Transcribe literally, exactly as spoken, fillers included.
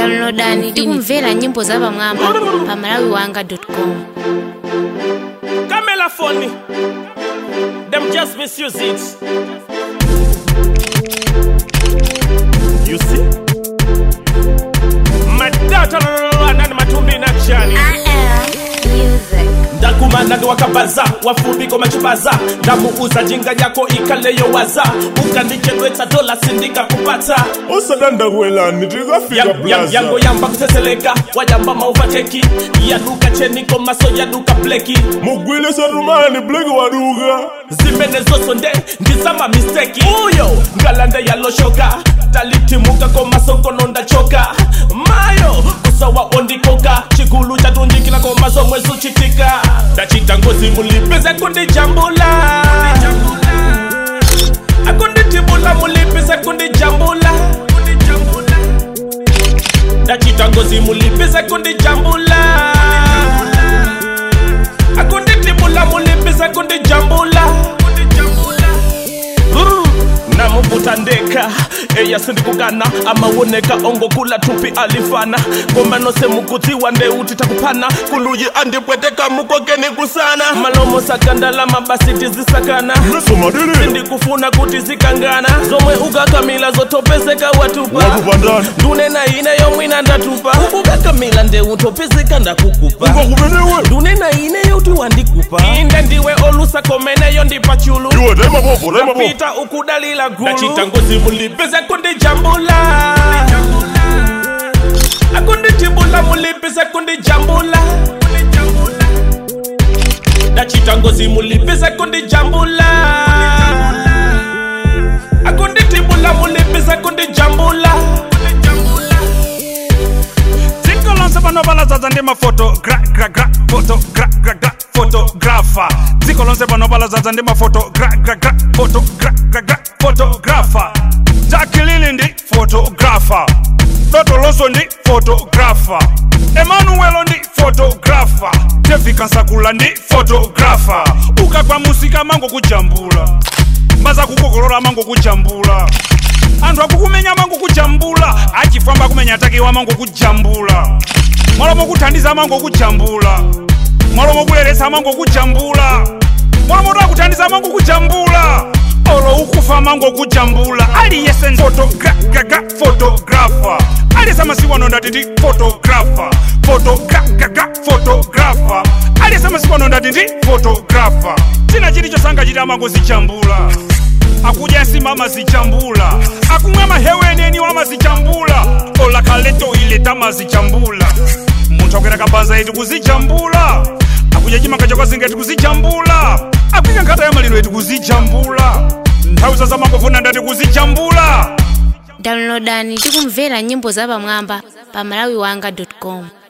Downloadani tikumvera nyimbo za pamwamba pa malawi wanga dot com. Camera phone, them just misuse it. You see? My daughter and matumbi na chani. Music. Ndakumana ndo wakabaza, wafubiko machubaza. Ndamuuza jinga yako ikaleyo waza. Ukandichenweta dola sindika kupata. Osadanda wela nitriga fika plaza. Yango yamba kuteseleka, wajamba mauvateki. Yaduka cheniko maso yaduka bleki. Mugwile sarumani bleki waduga. Zimene zosonde, ndizama misteki. Uyo, ngalande ya loshoka. Taliti muka koma soko nonda choka. Mayo, usawa ondikoka. Chikulu chatunjikila koma somwe suchitika. Dachita ngozi mulipeze kundi jambula. Akundi tibula mulipeze kundi jambula. Dachita ngozi mulipeze kundi jambula. Akundi tibula mulipeze kundi jambula. Namubuta ndeka eya sindi kugana amawoneka ongo kula tupi alifana ngoma nose mukuti wande utitakupana kuluyi andipweteka mukogeni kusana malomo sakandala mabasi tizisakana sindi kufuna kuti zikangana zomwe ugakamila zotopezeka watupa ndune na ine yomwina ndatupa ugakamila nde utopezeka ndakukupa ndune na ine yoti wandikupa inde ndiwe olusa komene yondipa chulu pita ukudalila gulu Dachita ngozi mulipeze kundi jambula Akundi tibula mulipeze kundi jambula Dachita ngozi mulipeze kundi jambula Akundi tibula mulipeze kundi jambula Zinko lonse pano balazaza ndima foto gra gra gra foto gra gra gra photographer Zinko lonse pano balazaza ndima foto gra gra gra foto gra gra gra photographer Jacqueline ndi photographer Doto Loso ndi photographer Emmanuel ndi photographer Tevika Nsakula ndi photographer Ukagwa musika mango kujambula Maza kukokolora mango kujambula Andu akukumenya mango kujambula Achifamba kumenya atakiwa mango kujambula Mwalomo kuthandiza mango kujambula Mwalomo kuleresa mango kujambula Mwalomo kuthandiza mango kujambula Olo ukufa mango kujambula Ali yesen photographer photographer Ali sama siwano ndati photographer photographer photographer Ali sama siwano ndati photographer Tina chiri chosanga chiri mango zichambula Akuja simama zichambula Akumwe maheweneni wama zichambula Ola kaleto ile tama zichambula Muntokera kabanza yetu kuzichambula Akuja chimanga chokwa zinga yetu kuzichambula Akuja nkata ya maliro yetu kuzichambula Ntauza za makofuna ndati kuzichambula Downloadani tikumvera nyimbo za pamwamba pa malawi wanga dot com.